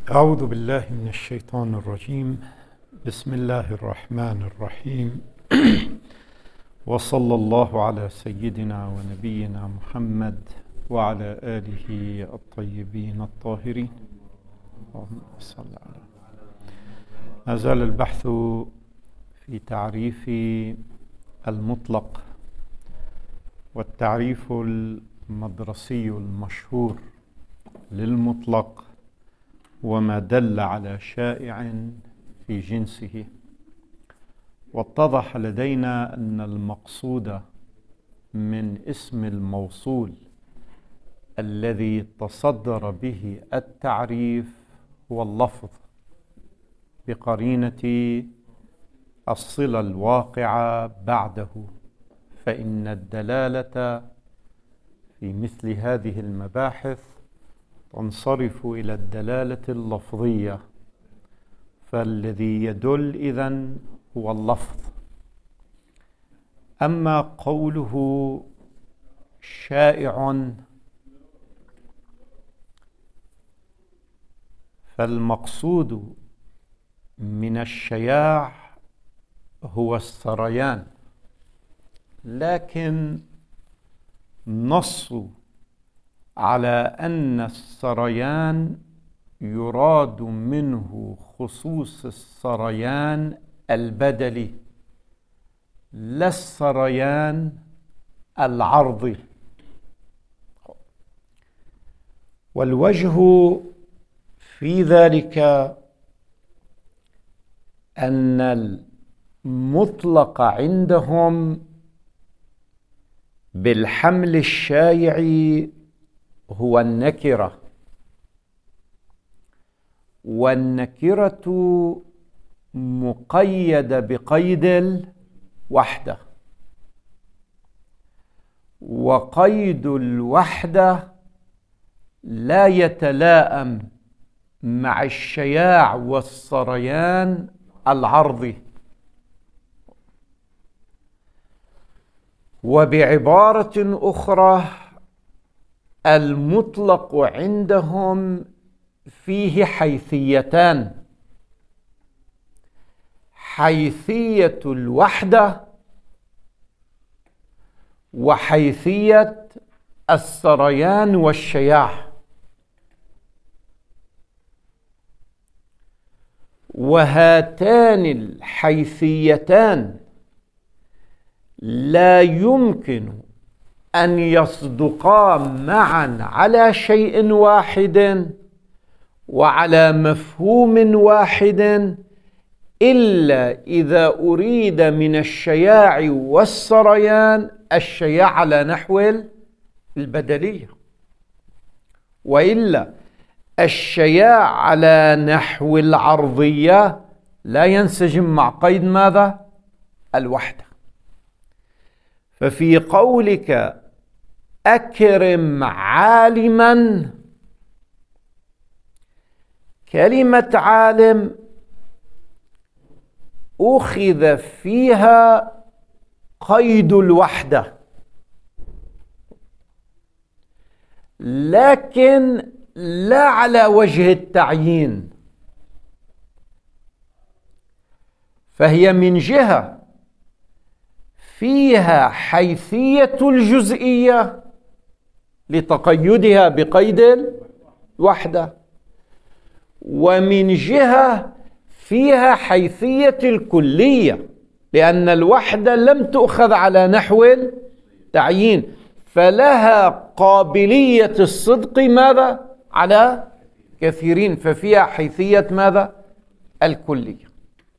أعوذ بالله من الشيطان الرجيم. بسم الله الرحمن الرحيم. وصلى الله على سيدنا ونبينا محمد وعلى آله الطيبين الطاهرين. اللهم صل على. ما زال البحث في تعريف المطلق، والتعريف المدرسي المشهور للمطلق وما دل على شائع في جنسه. واتضح لدينا أن المقصود من اسم الموصول الذي تصدر به التعريف هو اللفظ بقرينة الصلة الواقعة بعده، فإن الدلالة في مثل هذه المباحث تنصرف إلى الدلالة اللفظية، فالذي يدل إذن هو اللفظ. أما قوله شائع فالمقصود من الشياع هو السريان، لكن نص على أن السريان يراد منه خصوص السريان البدلي لا السريان العرضي. والوجه في ذلك أن المطلق عندهم بالحمل الشائع هو النكرة، والنكرة مقيدة بقيد الوحدة، وقيد الوحدة لا يتلائم مع الشياع والسريان العرضي. وبعبارة أخرى المطلق عندهم فيه حيثيتان: حيثية الوحدة وحيثية السريان والشياع. وهاتان الحيثيتان لا يمكن أن يصدقا معا على شيء واحد وعلى مفهوم واحد إلا إذا أريد من الشياع والسريان الشياع على نحو البدلية، وإلا الشياع على نحو العرضية لا ينسجم مع قيد ماذا؟ الوحدة. ففي قولك أكرم عالما، كلمة عالم أخذ فيها قيد الوحدة، لكن لا على وجه التعيين، فهي من جهة فيها حيثية الجزئية لتقيدها بقيد الوحدة، ومن جهة فيها حيثية الكلية لأن الوحدة لم تؤخذ على نحو التعيين، فلها قابلية الصدق ماذا؟ على كثيرين، ففيها حيثية ماذا؟ الكلية.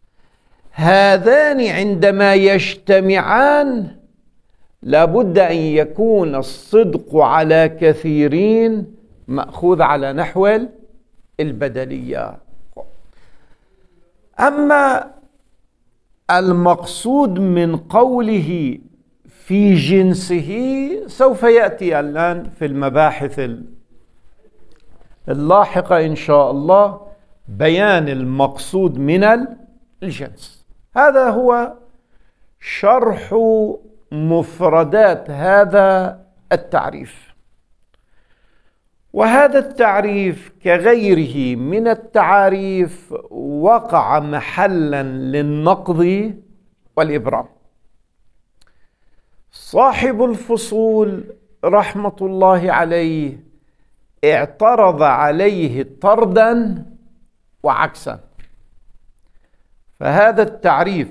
هذان عندما يجتمعان لابد أن يكون الصدق على كثيرين مأخوذ على نحو البدلية. أما المقصود من قوله في جنسه سوف يأتي الآن في المباحث اللاحقة إن شاء الله بيان المقصود من الجنس. هذا هو شرح مفردات هذا التعريف. وهذا التعريف كغيره من التعاريف وقع محلا للنقض والإبرام. صاحب الفصول رحمة الله عليه اعترض عليه طردا وعكسا، فهذا التعريف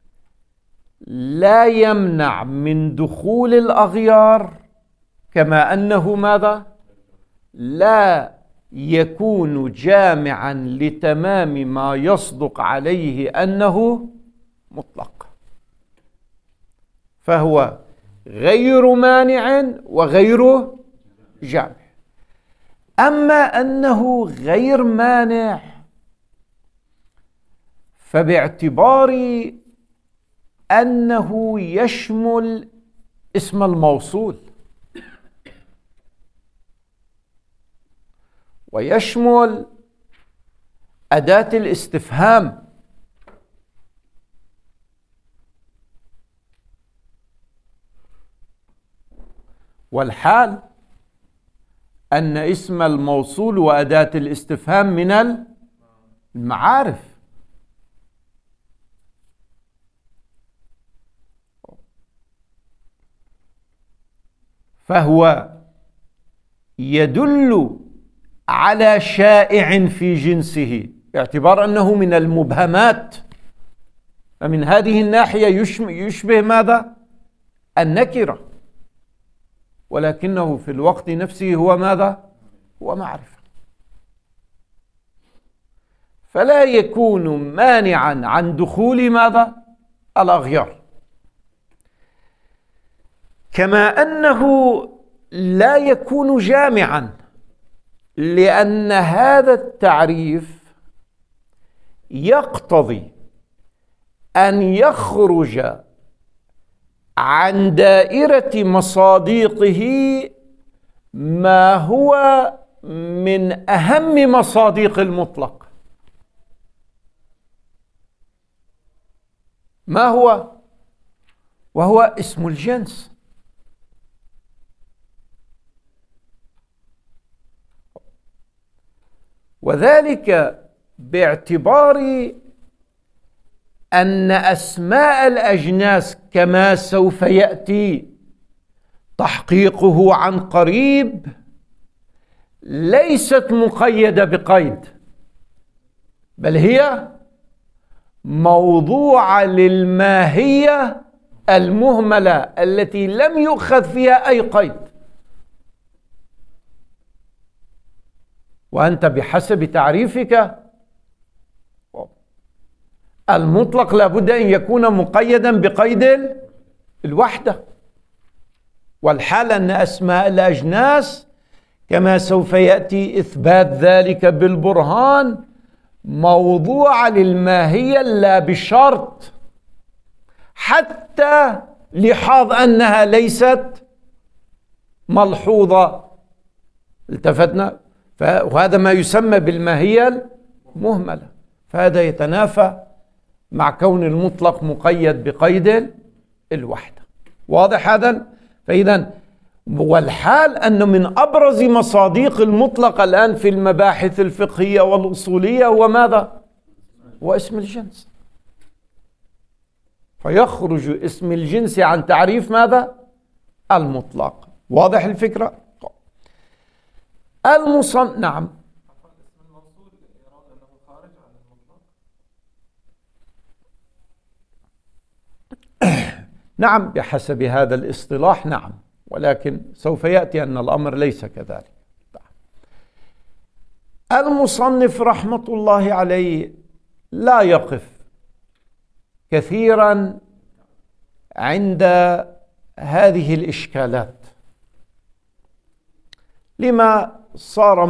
لا يمنع من دخول الأغيار، كما أنه ماذا؟ لا يكون جامعا لتمام ما يصدق عليه أنه مطلق، فهو غير مانع وغير جامع. أما أنه غير مانع فباعتبار أنه يشمل اسم الموصول ويشمل أداة الاستفهام والحال أن اسم الموصول وأداة الاستفهام من المعارف، فهو يدل على شائع في جنسه باعتبار أنه من المبهمات، فمن هذه الناحية يشبه ماذا؟ النكرة، ولكنه في الوقت نفسه هو ماذا؟ هو معرفة، فلا يكون مانعا عن دخول ماذا؟ الأغيار، كما أنه لا يكون جامعا، لأن هذا التعريف يقتضي أن يخرج عن دائرة مصادقه ما هو من أهم مصادق المطلق. ما هو؟ وهو اسم الجنس. وذلك باعتبار أن أسماء الأجناس كما سوف يأتي تحقيقه عن قريب ليست مقيدة بقيد، بل هي موضوعة للماهية المهملة التي لم يؤخذ فيها أي قيد. وأنت بحسب تعريفك المطلق لابد أن يكون مقيدا بقيد الوحدة، والحال أن أسماء الأجناس كما سوف يأتي إثبات ذلك بالبرهان موضوعة للماهية لا بشرط، حتى لحاظ أنها ليست ملحوظة. التفتنا؟ وهذا ما يسمى بالماهية المهملة، فهذا يتنافى مع كون المطلق مقيد بقيد الوحدة. واضح هذا؟ فإذا والحال أنه من أبرز مصادق المطلق الآن في المباحث الفقهية والأصولية هو ماذا؟ هو اسم الجنس، فيخرج اسم الجنس عن تعريف ماذا؟ المطلق. واضح الفكرة؟ نعم. نعم بحسب هذا الاصطلاح نعم، ولكن سوف يأتي أن الأمر ليس كذلك. المصنف رحمة الله عليه لا يقف كثيرا عند هذه الإشكالات، لما صار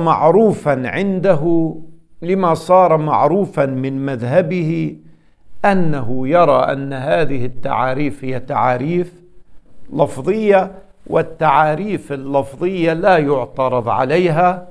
معروفا من مذهبه أنه يرى أن هذه التعاريف هي تعاريف لفظية، والتعاريف اللفظية لا يعترض عليها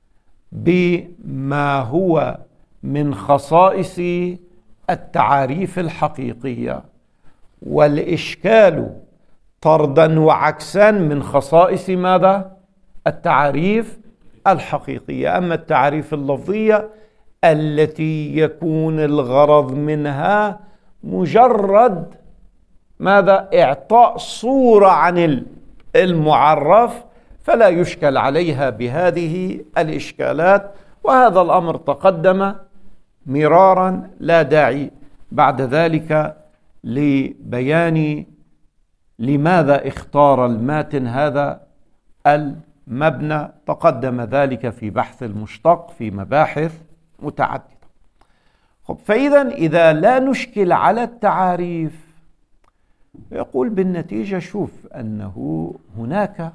بما هو من خصائص التعاريف الحقيقية، والإشكال طردا وعكسا من خصائص ماذا؟ التعاريف الحقيقية. أما التعاريف اللفظية التي يكون الغرض منها مجرد ماذا؟ إعطاء صورة عن المعرف، فلا يشكل عليها بهذه الإشكالات، وهذا الأمر تقدم مرارا، لا داعي بعد ذلك لبيان لماذا اختار الماتن هذا المبنى، تقدم ذلك في بحث المشتق في مباحث متعددة. فإذا إذا لا نشكل على التعاريف، يقول بالنتيجة شوف أنه هناك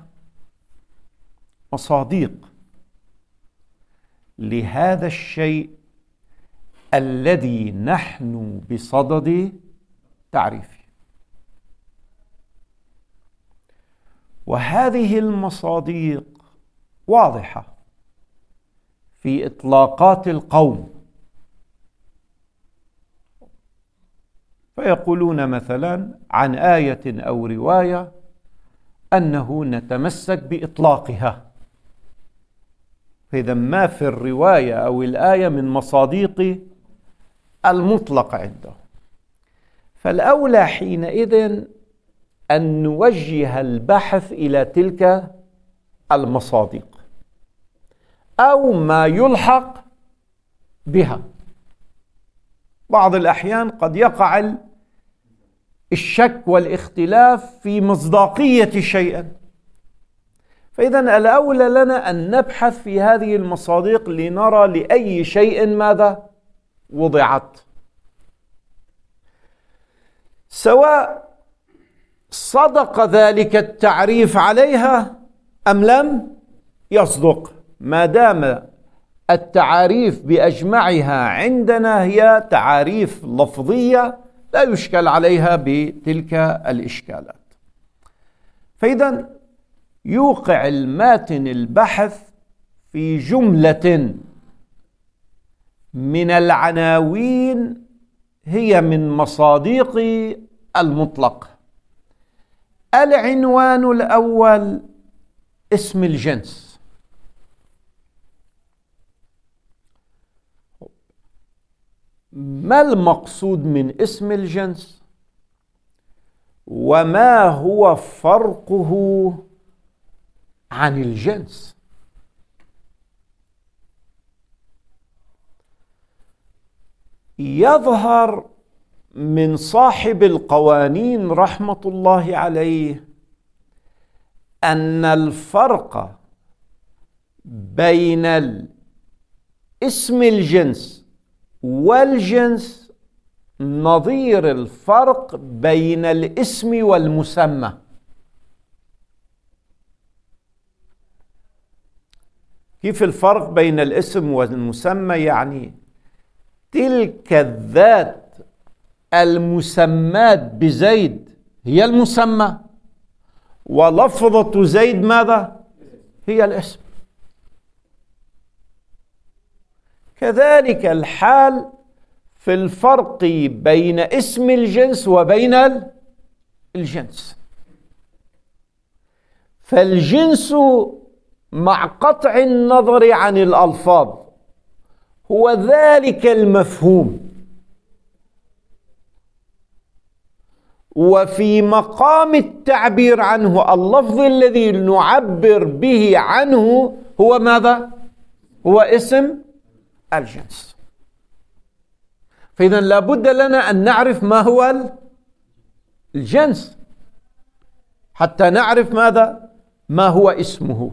مصادق لهذا الشيء الذي نحن بصدد تعريفه، وهذه المصادق واضحة في إطلاقات القوم. فيقولون مثلا عن آية أو رواية أنه نتمسك بإطلاقها، فإذا ما في الرواية أو الآية من مصادق المطلق عنده، فالأولى حينئذ أن نوجه البحث إلى تلك المصادق أو ما يلحق بها. بعض الأحيان قد يقع الشك والاختلاف في مصداقية شيء، فإذا الأولى لنا أن نبحث في هذه المصادق لنرى لأي شيء ماذا وضعت، سواء صدق ذلك التعريف عليها أم لم يصدق. ما دام التعاريف بأجمعها عندنا هي تعاريف لفظية لا يشكل عليها بتلك الإشكالات. فإذا يوقع الماتن البحث في جملة من العناوين هي من مصادق المطلق. العنوان الأول اسم الجنس. ما المقصود من اسم الجنس؟ وما هو فرقه عن الجنس؟ يظهر من صاحب القوانين رحمة الله عليه أن الفرق بين اسم الجنس والجنس نظير الفرق بين الاسم والمسمى. كيف الفرق بين الاسم والمسمى؟ يعني تلك الذات المسمات بزيد هي المسمى، ولفظة زيد ماذا؟ هي الاسم. كذلك الحال في الفرق بين اسم الجنس وبين الجنس. فالجنس مع قطع النظر عن الألفاظ هو ذلك المفهوم، وفي مقام التعبير عنه اللفظ الذي نعبر به عنه هو ماذا؟ هو اسم الجنس. فإذا لابد لنا أن نعرف ما هو الجنس حتى نعرف ماذا؟ ما هو اسمه.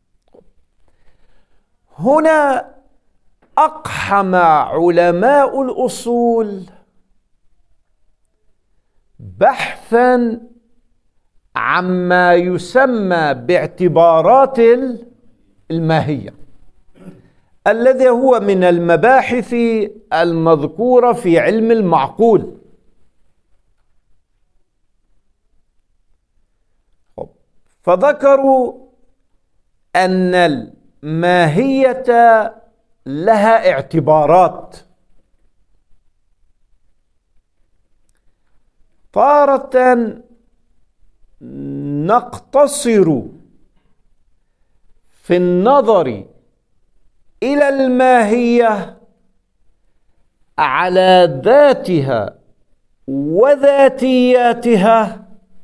هنا أقحم علماء الأصول بحثا عما يسمى باعتبارات الماهية، الذي هو من المباحث المذكورة في علم المعقول. فذكروا أن الماهية لها اعتبارات، تارة نقتصر في النظر إلى الماهية على ذاتها وذاتياتها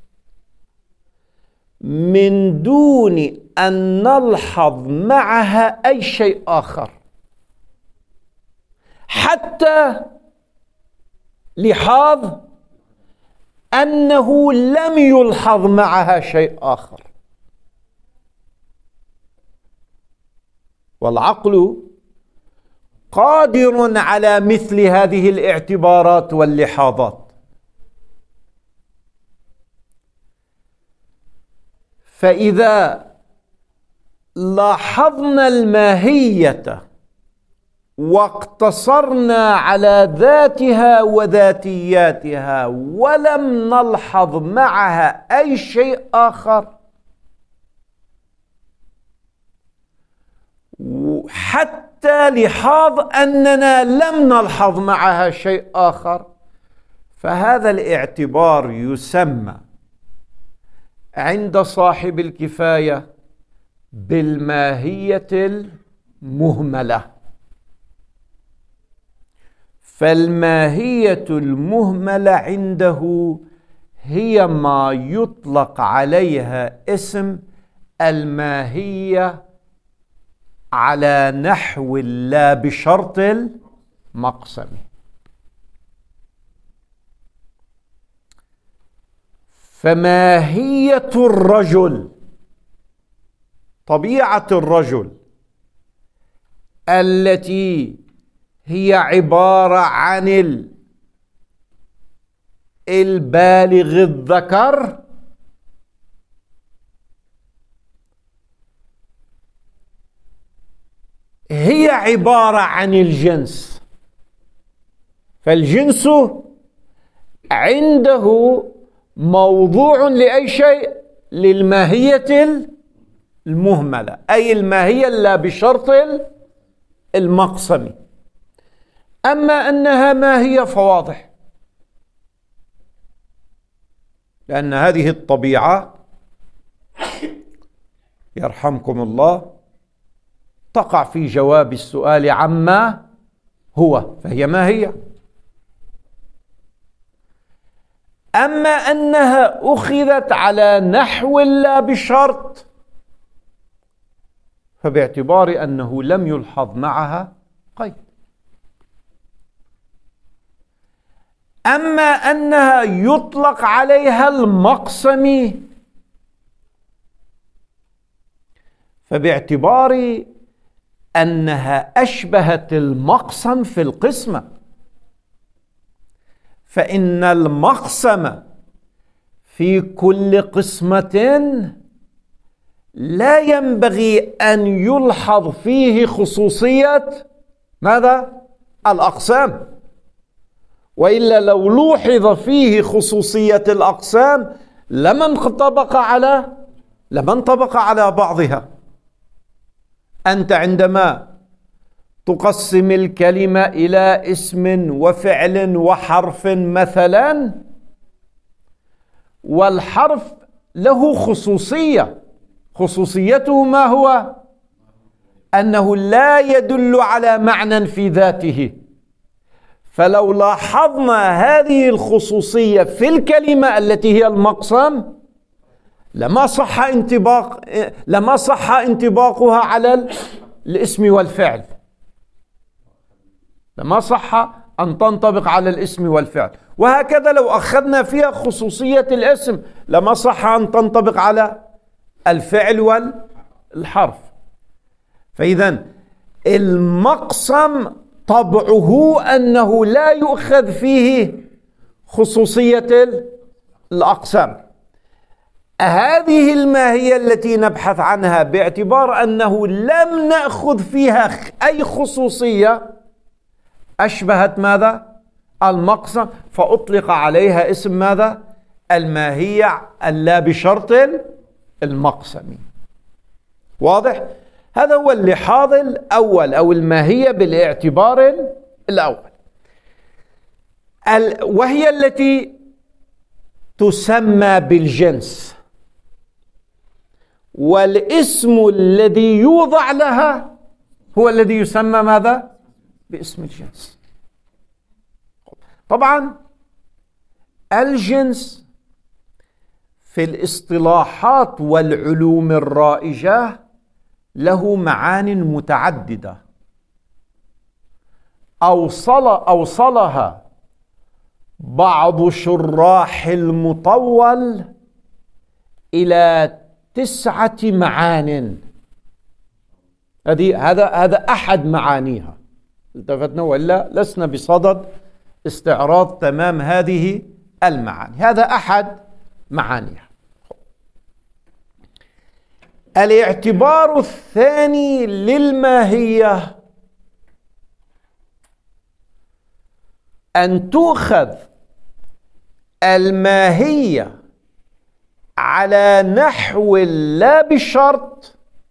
من دون أن نلحظ معها أي شيء آخر، حتى لحاظ أنه لم يلحظ معها شيء آخر. والعقل قادر على مثل هذه الاعتبارات واللحاظات. فإذا لاحظنا الماهية واقتصرنا على ذاتها وذاتياتها ولم نلحظ معها أي شيء آخر، حتى لحاظ أننا لم نلحظ معها شيء آخر، فهذا الاعتبار يسمى عند صاحب الكفاية بالماهية المهملة. فالماهية المهملة عنده هي ما يطلق عليها اسم الماهية على نحو لا بشرط المقسم. فماهية الرجل، طبيعة الرجل التي هي عبارة عن البالغ الذكر، هي عبارة عن الجنس. فالجنس عنده موضوع لأي شيء؟ للماهية المهملة، أي الماهية لا بشرط المقسم. أما أنها ماهية فواضح، لأن هذه الطبيعة يرحمكم الله تقع في جواب السؤال عما هو، فهي ماهية. أما أنها أخذت على نحو لا بشرط، فباعتبار أنه لم يلحظ معها قيد. أما أنها يطلق عليها المقسم، فباعتبار أنها أشبهت المقسم في القسمة، فإن المقسم في كل قسمة لا ينبغي أن يلحظ فيه خصوصية ماذا؟ الأقسام، وإلا لو لوحظ فيه خصوصية الأقسام لما انطبق على بعضها. أنت عندما تقسم الكلمة إلى اسم وفعل وحرف مثلا، والحرف له خصوصية، خصوصيته ما هو؟ أنه لا يدل على معنى في ذاته. فلو لاحظنا هذه الخصوصية في الكلمة التي هي المقسم لما صح انطباقها على الاسم والفعل، لما صح أن تنطبق على الاسم والفعل. وهكذا لو أخذنا فيها خصوصية الاسم لما صح أن تنطبق على الفعل والحرف. فإذا المقسم طبعه أنه لا يؤخذ فيه خصوصية الأقسام. هذه الماهية التي نبحث عنها باعتبار أنه لم نأخذ فيها أي خصوصية أشبهت ماذا؟ المقسم، فأطلق عليها اسم ماذا؟ الماهية اللا بشرط المقسم. واضح؟ هذا هو اللحاظ الأول أو الماهية بالاعتبار الأول، وهي التي تسمى بالجنس. والاسم الذي يوضع لها هو الذي يسمى ماذا؟ باسم الجنس. طبعا الجنس في الاصطلاحات والعلوم الرائجة له معان متعددة أوصلها بعض شراح المطول إلى 9 معان. هذا أحد معانيها، التفتنا وإلا لسنا بصدد استعراض تمام هذه المعاني. هذا أحد معانيها. الاعتبار الثاني للماهية أن تؤخذ الماهية على نحو لا بشرط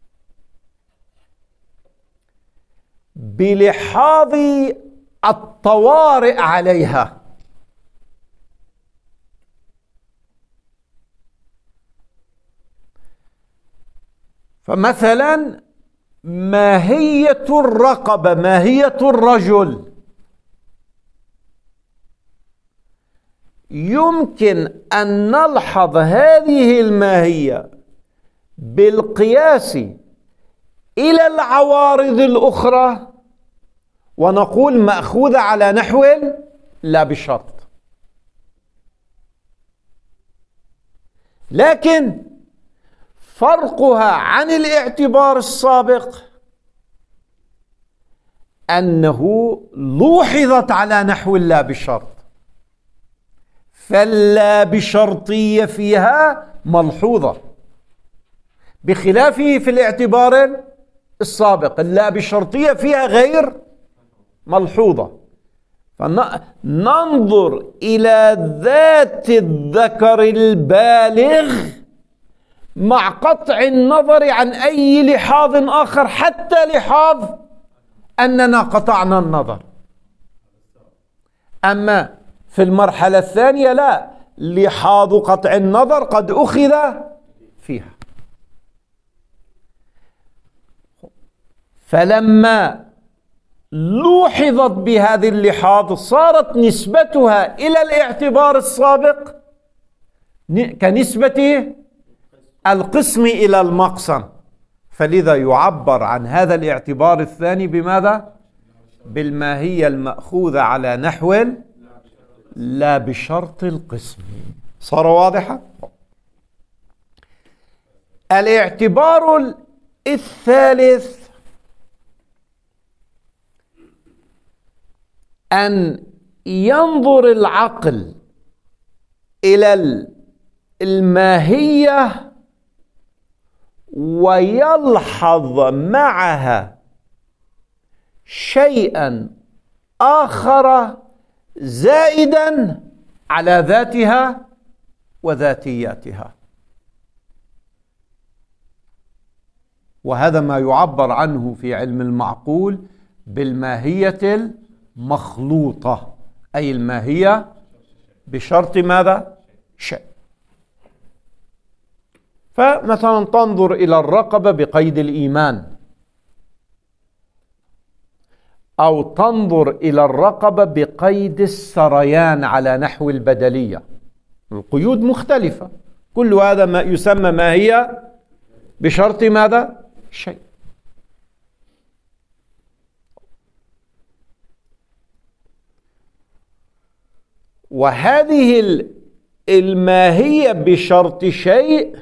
بلحاظ الطوارئ عليها. فمثلا ماهية الرقبة، ماهية الرجل، يمكن أن نلحظ هذه الماهية بالقياس إلى العوارض الأخرى ونقول مأخوذة على نحو لا بشرط. لكن فرقها عن الاعتبار السابق أنه لوحظت على نحو لا بشرط، فاللا بشرطية فيها ملحوظة، بخلافه في الاعتبار السابق اللا بشرطية فيها غير ملحوظة. فننظر إلى ذات الذكر البالغ مع قطع النظر عن أي لحاظ آخر، حتى لحاظ أننا قطعنا النظر. أما في المرحلة الثانية لا، لحاظ قطع النظر قد أخذ فيها. فلما لوحظت بهذه اللحاظ صارت نسبتها إلى الاعتبار السابق كنسبة القسم إلى المقسم، فلذا يعبر عن هذا الاعتبار الثاني بماذا؟ بالماهية المأخوذة على نحو لا بشرط القسم. صار واضحا؟ الاعتبار الثالث أن ينظر العقل إلى الماهية ويلحظ معها شيئا آخر زائدا على ذاتها وذاتياتها، وهذا ما يعبر عنه في علم المعقول بالماهية المخلوطة، أي الماهية بشرط ماذا؟ شيء. فمثلا تنظر إلى الرقبة بقيد الإيمان، أو تنظر إلى الرقبة بقيد السريان على نحو البدلية، القيود مختلفة، كل هذا ما يسمى ماهية بشرط ماذا؟ شيء. وهذه الماهية بشرط شيء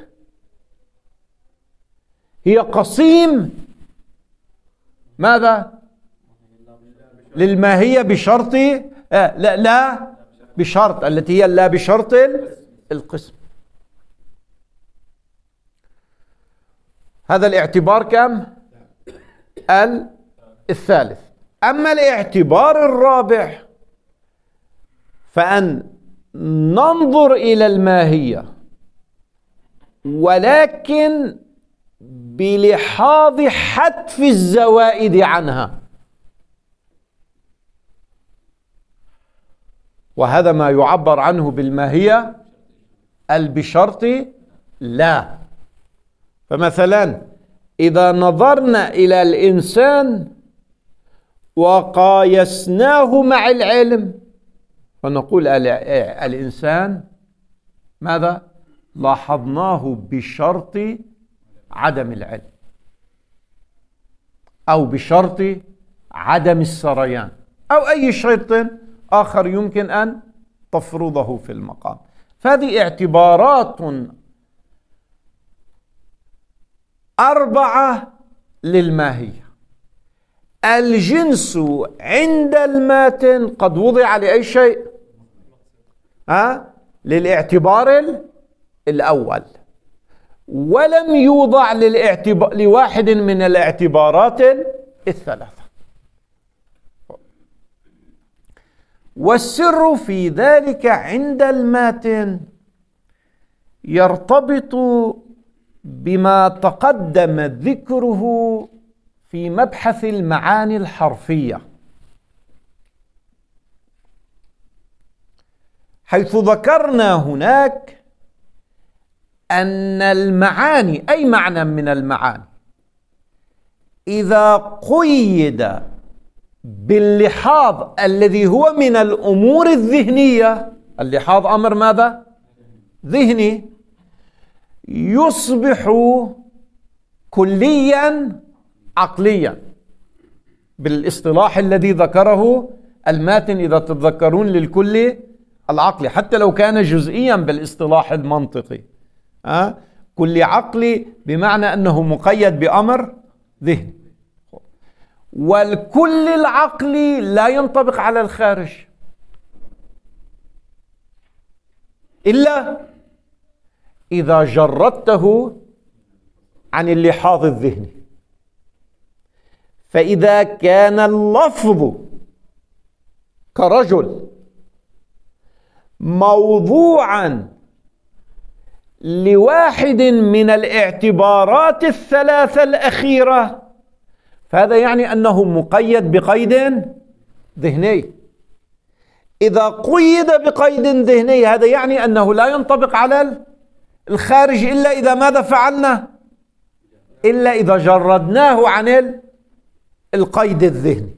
هي قسيم ماذا؟ للماهية بشرط لا بشرط، التي هي لا بشرط القسم. هذا الاعتبار كم؟ الثالث. أما الاعتبار الرابع فأن ننظر إلى الماهية ولكن بلحاظ حذف الزوائد عنها، وهذا ما يعبر عنه بالماهية بشرط لا. فمثلا إذا نظرنا إلى الإنسان وقايسناه مع العلم فنقول الإنسان ماذا؟ لاحظناه بشرط عدم العلم أو بشرط عدم السريان أو أي شرط آخر يمكن أن تفرضه في المقام. فهذه اعتبارات 4 للماهية. الجنس عند الماتن قد وضع لأي شيء؟ للاعتبار الأول، ولم يوضع لواحد من الاعتبارات الثلاثة. والسر في ذلك عند الماتن يرتبط بما تقدم ذكره في مبحث المعاني الحرفية، حيث ذكرنا هناك أن المعاني، أي معنى من المعاني، إذا قيد باللحاظ الذي هو من الأمور الذهنية، اللحاظ أمر ماذا؟ ذهني، يصبح كليا عقليا بالاصطلاح الذي ذكره الماتن، إذا تتذكرون، للكل العقلي، حتى لو كان جزئيا بالاصطلاح المنطقي. كل عقلي بمعنى أنه مقيد بأمر ذهني، والكل العقلي لا ينطبق على الخارج إلا إذا جردته عن اللحاظ الذهني. فإذا كان اللفظ كرجل موضوعا لواحد من الاعتبارات الثلاثة الأخيرة، فهذا يعني أنه مقيد بقيد ذهني. إذا قيد بقيد ذهني هذا يعني أنه لا ينطبق على الخارج إلا إذا ماذا فعلنا؟ إلا إذا جردناه عن القيد الذهني.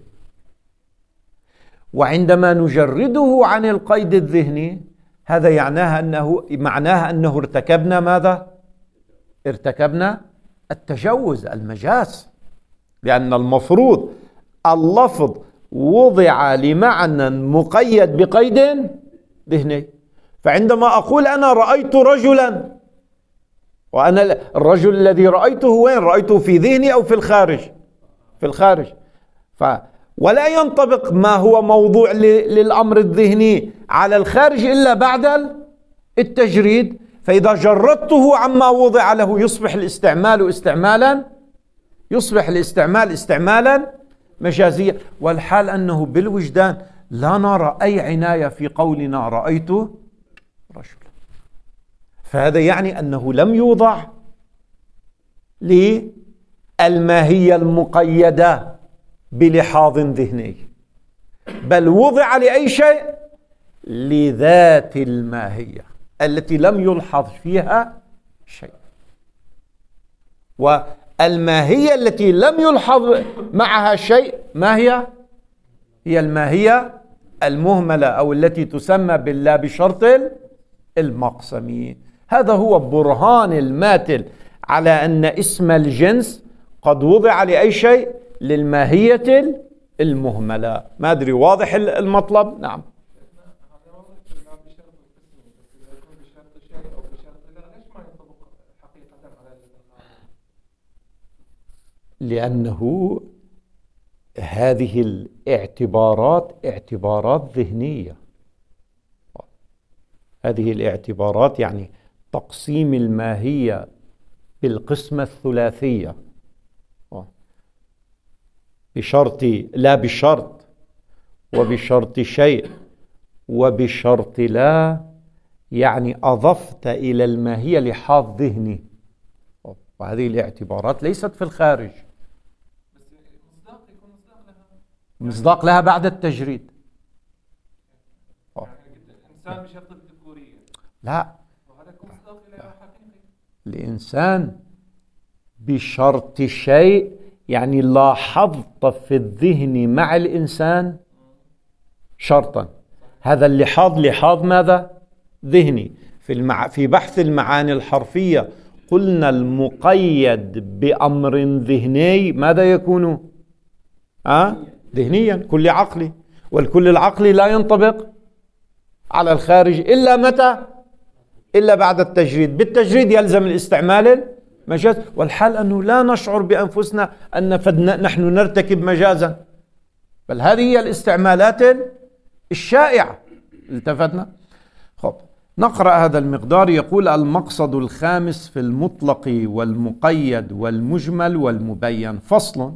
وعندما نجرده عن القيد الذهني هذا معناها أنه ارتكبنا ماذا؟ ارتكبنا التجوز، المجاز، لأن المفروض اللفظ وضع لمعنى مقيد بقيد ذهني. فعندما أقول أنا رأيت رجلا، وأنا الرجل الذي رأيته وين؟ رأيته في ذهني أو في الخارج؟ في الخارج. ولا ينطبق ما هو موضوع للأمر الذهني على الخارج إلا بعد التجريد. فإذا جردته عما وضع له يصبح الاستعمال استعمالا مجازيا، والحال أنه بالوجدان لا نرى أي عناية في قولنا رأيت رجلا. فهذا يعني أنه لم يوضع للماهية المقيدة بلحاظ ذهني، بل وضع لأي شيء؟ لذات الماهية التي لم يلحظ فيها شيء. والماهية التي لم يلحظ معها شيء ما هي؟ هي الماهية المهملة، أو التي تسمى باللا بشرط المقسمي. هذا هو برهان الماتل على أن اسم الجنس قد وضع لأي شيء؟ للماهية المهملة. ما أدري واضح المطلب؟ نعم. لأنه هذه الاعتبارات اعتبارات ذهنية. هذه الاعتبارات يعني تقسيم الماهية بالقسمة الثلاثية، بشرط لا بشرط، وبشرط شيء، وبشرط لا، يعني أضفت إلى الماهية لحاظ ذهني. وهذه الاعتبارات ليست في الخارج، مصداق لها بعد التجريد. الإنسان بشرط الذكورية، لا، وهذا مصداق إلى حقيقي. الإنسان بشرط شيء يعني لاحظت في الذهن مع الإنسان شرطا. هذا اللحاظ لحاظ ماذا؟ ذهني. في بحث المعاني الحرفية قلنا المقيد بأمر ذهني ماذا يكون؟ ذهنيا، كل عقلي، والكل العقلي لا ينطبق على الخارج إلا متى؟ إلا بعد التجريد. بالتجريد يلزم الاستعمال المجاز، والحال أنه لا نشعر بأنفسنا أن نحن نرتكب مجازا، بل هذه هي الاستعمالات الشائعة. التفتنا؟ خب، نقرأ هذا المقدار. يقول: المقصد الخامس في المطلق والمقيد والمجمل والمبين. فصل: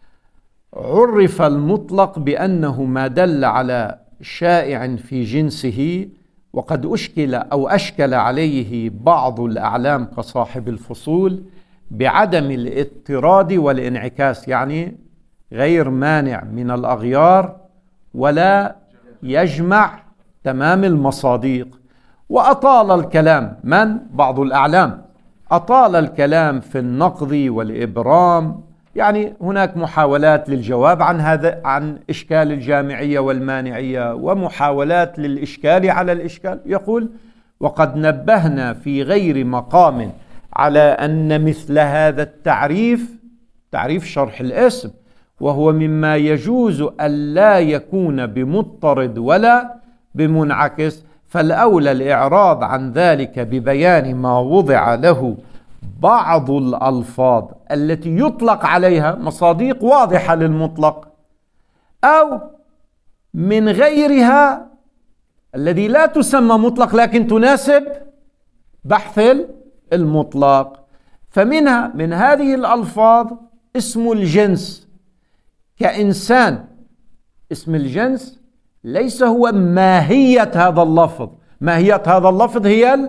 عرف المطلق بأنه ما دل على شائع في جنسه، وقد أشكل عليه بعض الأعلام كصاحب الفصول بعدم الاضطراد والانعكاس، يعني غير مانع من الأغيار ولا يجمع تمام المصاديق. وأطال الكلام بعض الأعلام أطال الكلام في النقض والإبرام، يعني هناك محاولات للجواب عن إشكال الجامعية والمانعية، ومحاولات للإشكال على الإشكال. يقول: وقد نبهنا في غير مقام على أن مثل هذا التعريف، تعريف شرح الاسم، وهو مما يجوز ألا يكون بمضطرد ولا بمنعكس، فالأولى الإعراض عن ذلك ببيان ما وضع له بعض الألفاظ التي يطلق عليها مصاديق واضحة للمطلق، أو من غيرها الذي لا تسمى مطلق لكن تناسب بحث المطلق. فمنها من هذه الألفاظ اسم الجنس كإنسان. اسم الجنس ليس هو ماهية هذا اللفظ، ماهية هذا اللفظ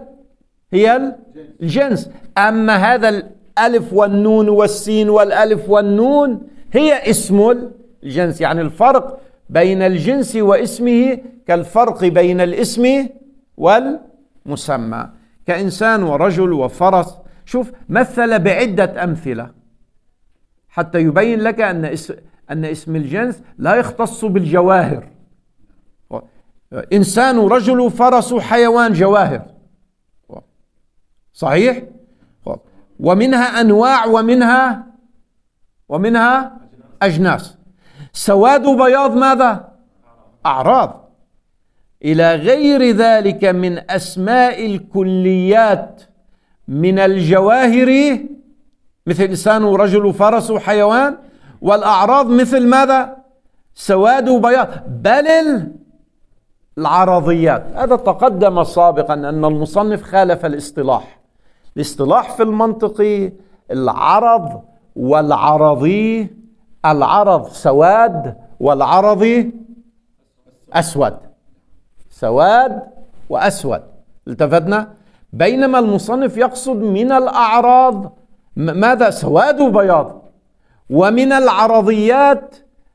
هي الجنس. أما هذا الألف والنون والسين والألف والنون هي اسم الجنس. يعني الفرق بين الجنس واسمه كالفرق بين الاسم والمسمى، كإنسان ورجل وفرس. شوف، مثل بعدة أمثلة حتى يبين لك أن اسم الجنس لا يختص بالجواهر. إنسان ورجل فرس حيوان جواهر، صحيح؟ ومنها أنواع ومنها أجناس. سواد وبياض ماذا؟ أعراض. إلى غير ذلك من أسماء الكليات من الجواهر، مثل إنسان ورجل وفرس وحيوان، والأعراض مثل ماذا؟ سواد وبياض، بل العرضيات. هذا تقدم سابقا أن المصنف خالف الاصطلاح في المنطق. العرض والعرضي، العرض سواد والعرضي أسود، سواد وأسود. التفتنا؟ بينما المصنف يقصد من الأعراض ماذا؟ سواد وبياض. ومن العرضيات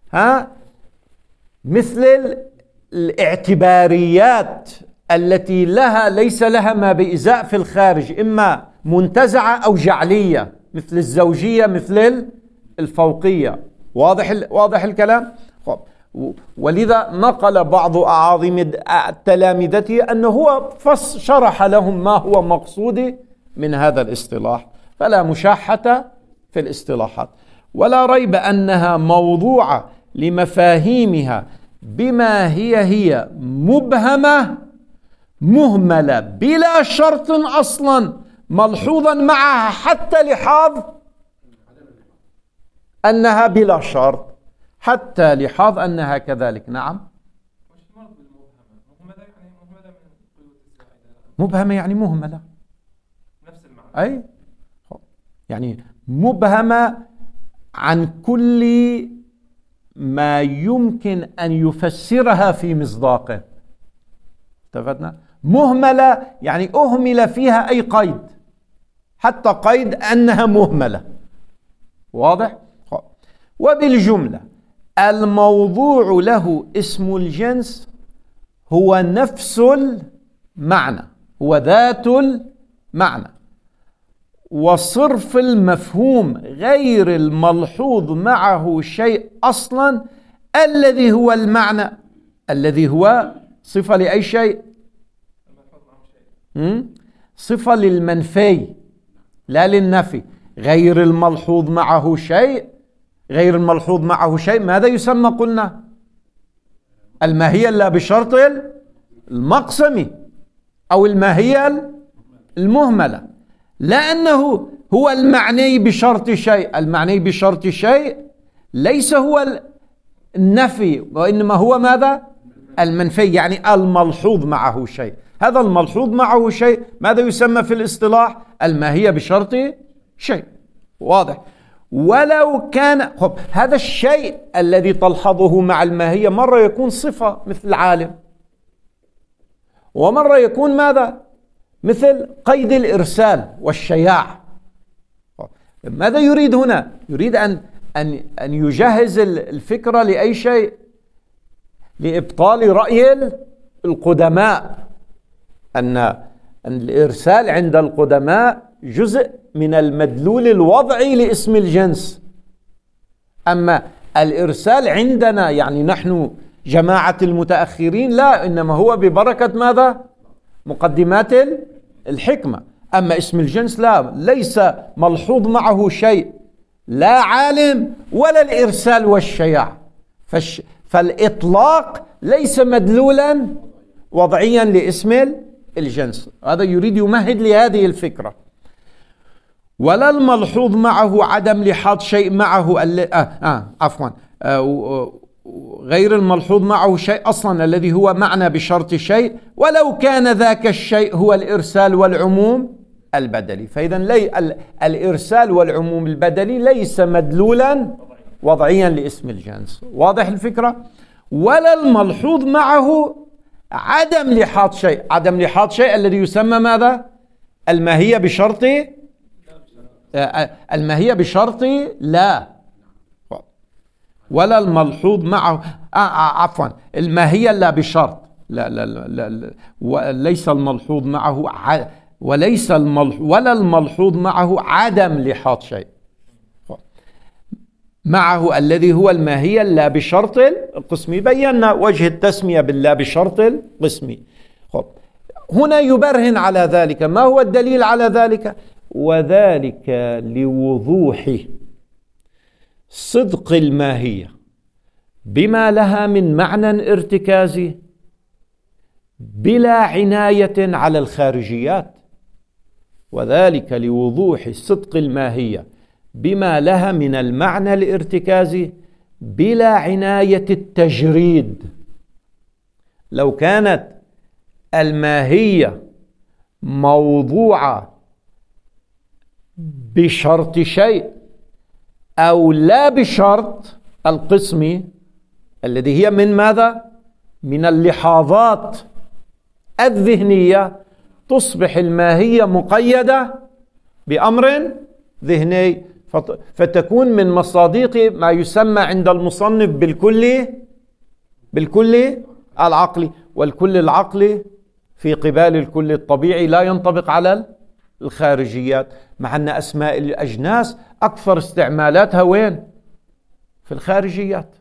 مثل الاعتباريات التي ليس لها ما بإزاء في الخارج، إما منتزعة أو جعلية، مثل الزوجية مثل الفوقية. واضح الكلام؟ ولذا نقل بعض أعاظم تلامذته أنه هو شرح لهم ما هو مقصود من هذا الاصطلاح، فلا مشاحة في الاصطلاحات. ولا ريب أنها موضوعة لمفاهيمها بما هي مبهمة مهملة بلا شرط أصلا، ملحوظا معها حتى لحاظ أنها بلا شرط، حتى لحاظ أنها كذلك. نعم، مبهمة يعني مهملة، نفس المعنى. أي يعني مبهمة عن كل ما يمكن أن يفسرها في مصداقه. اتفقنا؟ مهملة يعني أهمل فيها أي قيد، حتى قيد أنها مهملة. واضح؟ وبالجملة الموضوع له اسم الجنس هو نفس المعنى، هو ذات المعنى، وصرف المفهوم غير الملحوظ معه شيء أصلا، الذي هو المعنى، الذي هو صفة لأي شيء؟ صفة للمنفي لا للنفي. غير الملحوظ معه شيء، غير الملحوظ معه شيء ماذا يسمى؟ قلنا الماهية لا بشرط المقسم أو الماهية المهملة، لأنه هو المعني بشرط شيء. المعني بشرط شيء ليس هو النفي، وإنما هو ماذا؟ المنفي، يعني الملحوظ معه شيء. هذا الملحوظ معه شيء ماذا يسمى في الاصطلاح؟ الماهية بشرط شيء. واضح؟ ولو كان هذا الشيء الذي تلحظه مع الماهية مرة يكون صفة مثل العالم، ومرة يكون ماذا؟ مثل قيد الإرسال والشياع. ماذا يريد هنا؟ يريد أن يجهز الفكرة لأي شيء؟ لإبطال رأي القدماء أن الإرسال عند القدماء جزء من المدلول الوضعي لاسم الجنس، أما الإرسال عندنا يعني نحن جماعة المتأخرين لا، إنما هو ببركة ماذا؟ مقدمات الحكمة. أما اسم الجنس لا، ليس ملحوظ معه شيء، لا عالم ولا الإرسال والشياع، فالإطلاق ليس مدلولا وضعيا لاسم الجنس. هذا يريد يمهد لهذه الفكرة. ولا الملحوظ معه عدم لحاظ شيء معه غير الملحوظ معه شيء أصلا الذي هو معنى بشرط شيء، ولو كان ذاك الشيء هو الإرسال والعموم البدلي. فإذا الإرسال والعموم البدلي ليس مدلولا وضعيا لاسم الجنس. واضح الفكرة؟ ولا الملحوظ معه عدم لحاظ شيء. عدم لحاظ شيء الذي يسمى ماذا؟ الماهية بشرط الماهية بشرط لا. ولا الملحوظ معه الماهية لا بشرط لا وليس الملحوظ معه ولا الملحوظ معه عدم لحاظ شيء معه الذي هو الماهية لا بشرط القسمي. بينا وجه التسمية باللا بشرط القسمي. هنا يبرهن على ذلك. ما هو الدليل على ذلك؟ وذلك لوضوح صدق الماهية بما لها من معنى ارتكازي بلا عناية على الخارجيات. وذلك لوضوح صدق الماهية بما لها من المعنى الارتكازي بلا عناية التجريد. لو كانت الماهية موضوعة بشرط شيء أو لا بشرط القسمي الذي هي من ماذا؟ من اللحاظات الذهنية، تصبح الماهية مقيدة بأمر ذهني، فتكون من مصادق ما يسمى عند المصنف بالكل العقلي. والكل العقلي في قبال الكل الطبيعي لا ينطبق على الخارجيات، مع أن أسماء الأجناس أكثر استعمالاتها وين؟ في الخارجيات.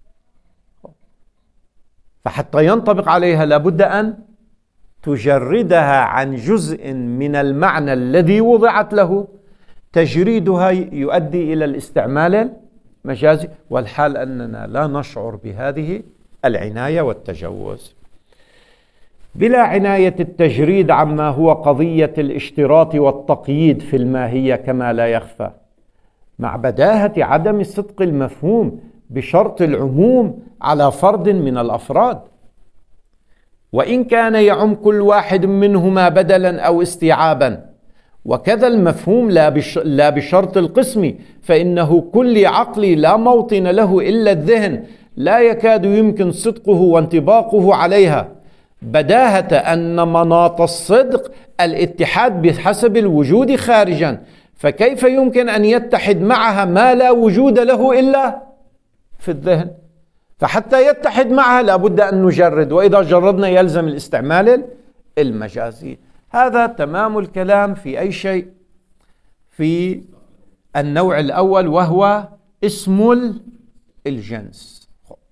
فحتى ينطبق عليها لابد أن تجردها عن جزء من المعنى الذي وضعت له. تجريدها يؤدي إلى الاستعمال المجازي، والحال أننا لا نشعر بهذه العناية والتجوز. بلا عناية التجريد عما هو قضية الاشتراط والتقييد في الماهية كما لا يخفى، مع بداهة عدم صدق المفهوم بشرط العموم على فرد من الأفراد، وإن كان يعم كل واحد منهما بدلا أو استيعابا. وكذا المفهوم لا بشرط القسم، فإنه كل عقل لا موطن له إلا الذهن لا يكاد يمكن صدقه وانطباقه عليها، بداهة أن مناط الصدق الاتحاد بحسب الوجود خارجا، فكيف يمكن أن يتحد معها ما لا وجود له إلا في الذهن؟ فحتى يتحد معها لابد أن نجرد، وإذا جردنا يلزم الاستعمال المجازي. هذا تمام الكلام في أي شيء؟ في النوع الأول وهو اسم الجنس.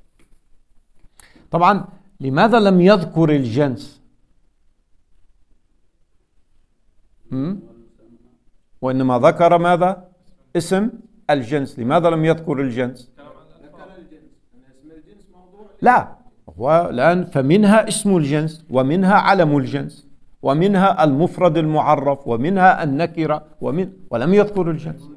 طبعا لماذا لم يذكر الجنس وإنما ذكر ماذا؟ اسم الجنس. لماذا لم يذكر الجنس؟ لا، هو الآن فمنها اسم الجنس ومنها علم الجنس ومنها المفرد المعرف ومنها النكرة ولم يذكر الجنس.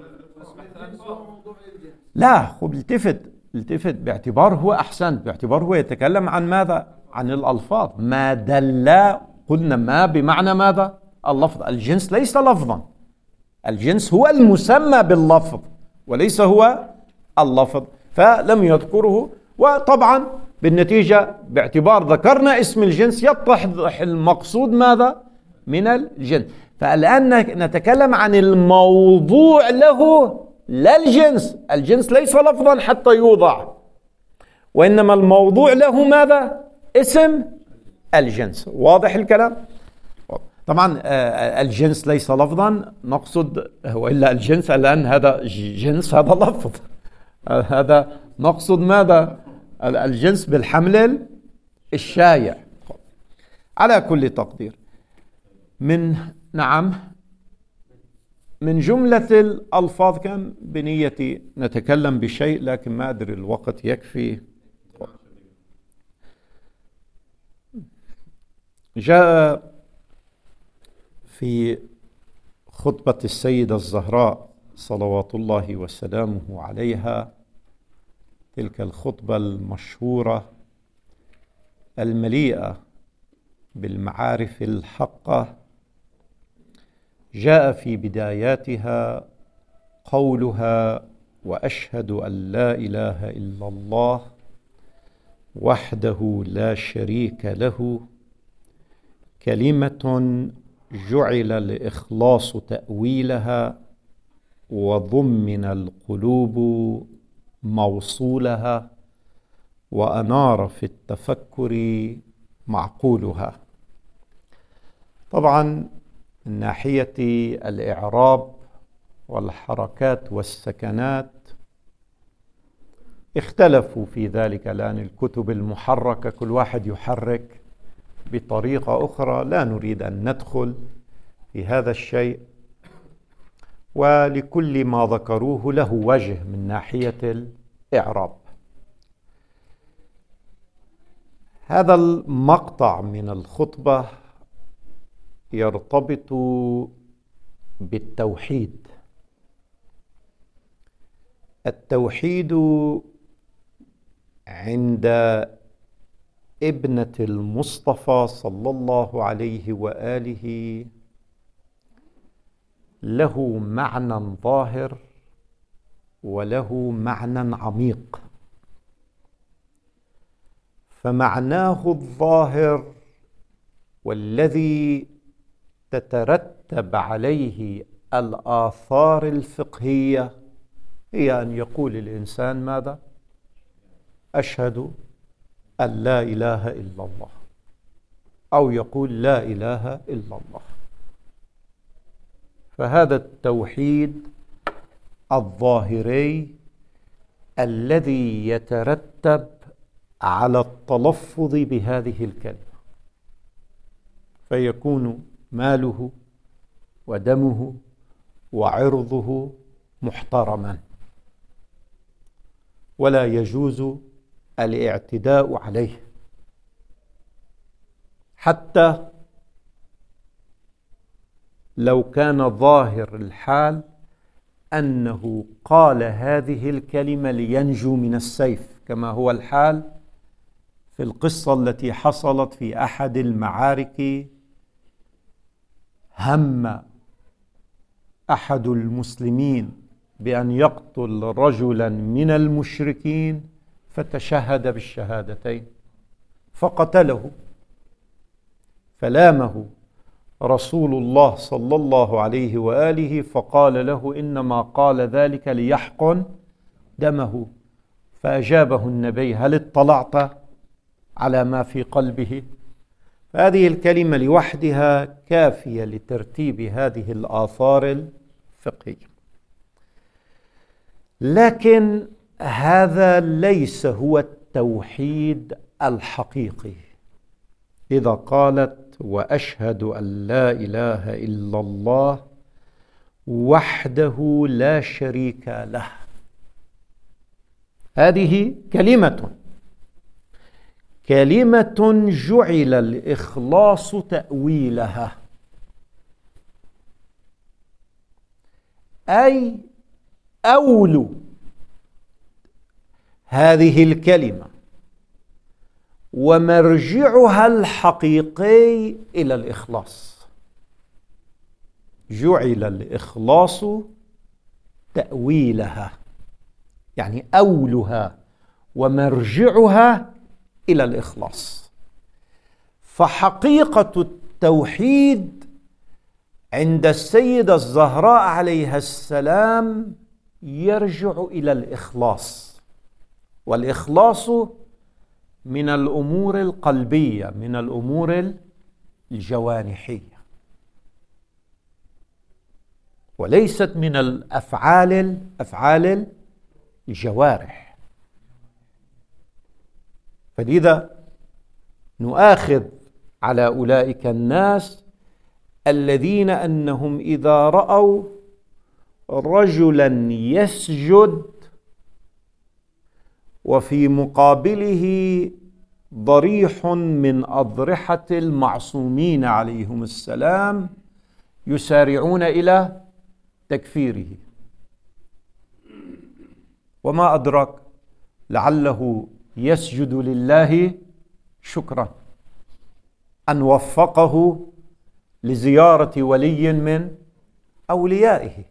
لا، التفت باعتبار هو أحسنت، باعتبار هو يتكلم عن ماذا؟ عن الألفاظ. ما دل، قلنا ما بمعنى ماذا؟ اللفظ. الجنس ليس لفظا، الجنس هو المسمى باللفظ وليس هو اللفظ، فلم يذكره. وطبعا بالنتيجة باعتبار ذكرنا اسم الجنس يتضح المقصود ماذا؟ من الجنس. فالآن نتكلم عن الموضوع له لا الجنس. الجنس ليس لفظا حتى يوضع، وإنما الموضوع له ماذا؟ اسم الجنس. واضح الكلام؟ طبعا الجنس ليس لفظا نقصد، وإلا الجنس الآن هذا جنس، هذا لفظ، هذا نقصد ماذا؟ الجنس بالحمل الشائع. على كل تقدير، من جملة الألفاظ كان بنيتي نتكلم بشيء لكن ما أدري الوقت يكفي. جاء في خطبة السيدة الزهراء صلوات الله وسلامه عليها، تلك الخطبة المشهورة المليئة بالمعارف الحقة، جاء في بداياتها قولها: وأشهد أن لا إله إلا الله وحده لا شريك له، كلمة جعل الإخلاص تأويلها وضمن القلوب موصولها وأنار في التفكر معقولها. طبعا من ناحية الإعراب والحركات والسكنات اختلفوا في ذلك، لأن الكتب المحركة كل واحد يحرك بطريقة أخرى، لا نريد أن ندخل في هذا الشيء، ولكل ما ذكروه له وجه من ناحية الإعراب. هذا المقطع من الخطبة يرتبط بالتوحيد. التوحيد عند ابنة المصطفى صلى الله عليه وآله له معنى ظاهر وله معنى عميق. فمعناه الظاهر والذي تترتب عليه الآثار الفقهية هي أن يقول الإنسان ماذا؟ أشهد أن لا إله إلا الله، أو يقول لا إله إلا الله. فهذا التوحيد الظاهري الذي يترتب على التلفظ بهذه الكلمة، فيكون ماله ودمه وعرضه محترما، ولا يجوز الاعتداء عليه، حتى لو كان ظاهر الحال أنه قال هذه الكلمة لينجو من السيف، كما هو الحال في القصة التي حصلت في أحد المعارك. هم أحد المسلمين بأن يقتل رجلا من المشركين فتشهد بالشهادتين فقتله، فلامه رسول الله صلى الله عليه وآله فقال له: إنما قال ذلك ليحقن دمه. فأجابه النبي: هل اطلعت على ما في قلبه؟ فهذه الكلمة لوحدها كافية لترتيب هذه الآثار فقهية. لكن هذا ليس هو التوحيد الحقيقي. إذا قالت وأشهد أن لا إله إلا الله وحده لا شريك له، هذه كلمة جعل الإخلاص تأويلها، أي أول هذه الكلمة ومرجعها الحقيقي إلى الإخلاص. جعل الإخلاص تأويلها، يعني أولها ومرجعها إلى الإخلاص. فحقيقة التوحيد عند السيدة الزهراء عليها السلام يرجع إلى الإخلاص، والإخلاص من الأمور القلبية، من الأمور الجوانحية، وليست من أفعال الجوارح. فلذا نؤاخذ على أولئك الناس الذين أنهم إذا رأوا رجلا يسجد وفي مقابله ضريح من أضرحة المعصومين عليهم السلام يسارعون إلى تكفيره. وما أدرك لعله يسجد لله شكرا أن وفقه لزيارة ولي من أوليائه.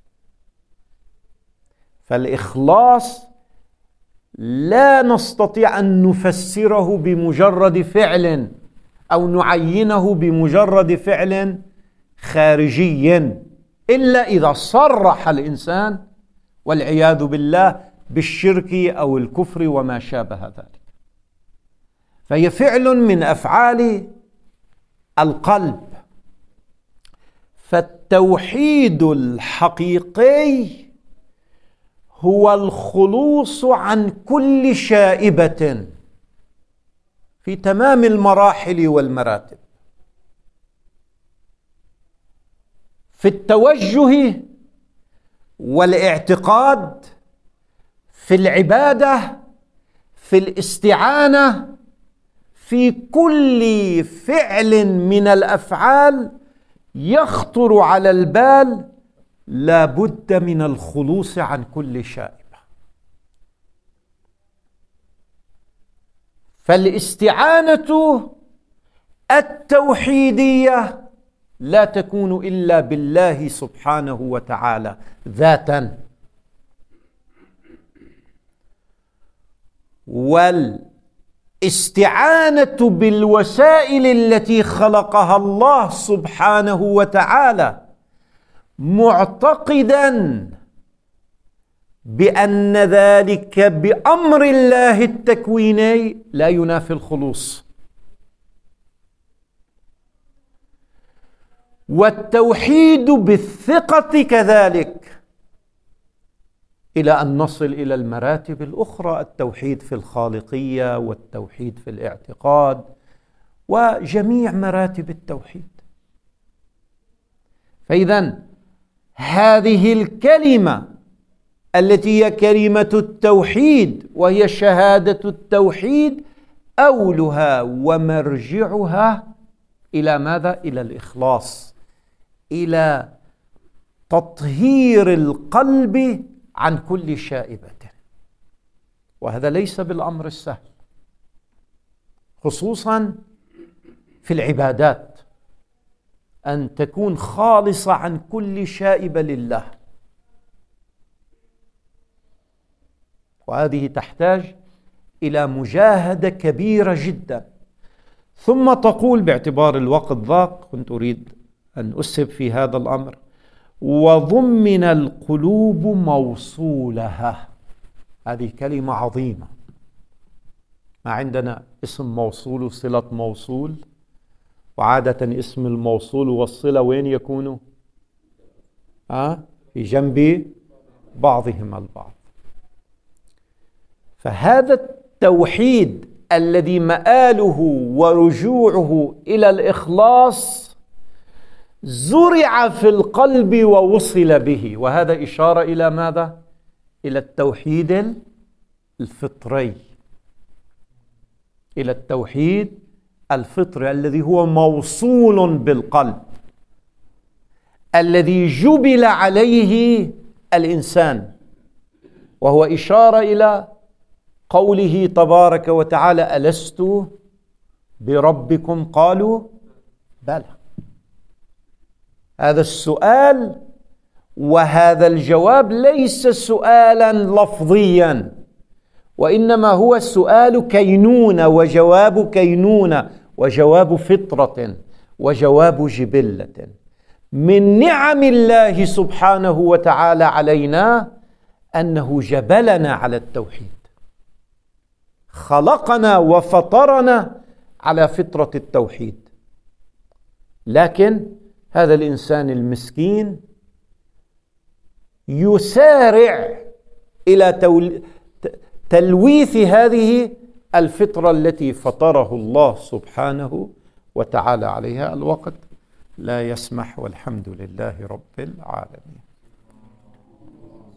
فالإخلاص لا نستطيع أن نفسره بمجرد فعل أو نعينه بمجرد فعل خارجي، إلا إذا صرح الإنسان والعياذ بالله بالشرك أو الكفر وما شابه ذلك. فهي فعل من أفعال القلب. فالتوحيد الحقيقي هو الخلوص عن كل شائبة في تمام المراحل والمراتب، في التوجه والاعتقاد، في العبادة، في الاستعانة، في كل فعل من الأفعال يخطر على البال لا بد من الخلوص عن كل شائبة. فالاستعانة التوحيدية لا تكون إلا بالله سبحانه وتعالى ذاتا، والاستعانة بالوسائل التي خلقها الله سبحانه وتعالى معتقدا بأن ذلك بأمر الله التكويني لا ينافي الخلوص. والتوحيد بالثقة كذلك، إلى أن نصل إلى المراتب الأخرى، التوحيد في الخالقية والتوحيد في الاعتقاد وجميع مراتب التوحيد. فإذا هذه الكلمة التي هي كلمة التوحيد وهي شهادة التوحيد أولها ومرجعها إلى ماذا؟ إلى الإخلاص، إلى تطهير القلب عن كل شائبة. وهذا ليس بالأمر السهل، خصوصا في العبادات، أن تكون خالصة عن كل شائبة لله. وهذه تحتاج إلى مجاهدة كبيرة جدا. ثم تقول باعتبار الوقت ضاق، كنت أريد أن أسهب في هذا الأمر، وضمن القلوب موصولها. هذه كلمة عظيمة. ما عندنا اسم موصول وصلة موصول، وعادة اسم الموصول والصلة وين يكونوا؟ في جنب بعضهما البعض. فهذا التوحيد الذي مآله ورجوعه إلى الإخلاص زرع في القلب ووصل به، وهذا إشارة إلى ماذا؟ إلى التوحيد الفطري، إلى التوحيد الفطري الذي هو موصول بالقلب، الذي جبل عليه الإنسان، وهو إشارة إلى قوله تبارك وتعالى: ألست بربكم؟ قالوا بلى. هذا السؤال وهذا الجواب ليس سؤالا لفظيا، وإنما هو سؤال كينونة وجواب كينونة وجواب فطرة وجواب جبلة. من نعم الله سبحانه وتعالى علينا أنه جبلنا على التوحيد، خلقنا وفطرنا على فطرة التوحيد. لكن هذا الإنسان المسكين يسارع إلى تلويث هذه الفطرة التي فطره الله سبحانه وتعالى عليها. الوقت لا يسمح، والحمد لله رب العالمين.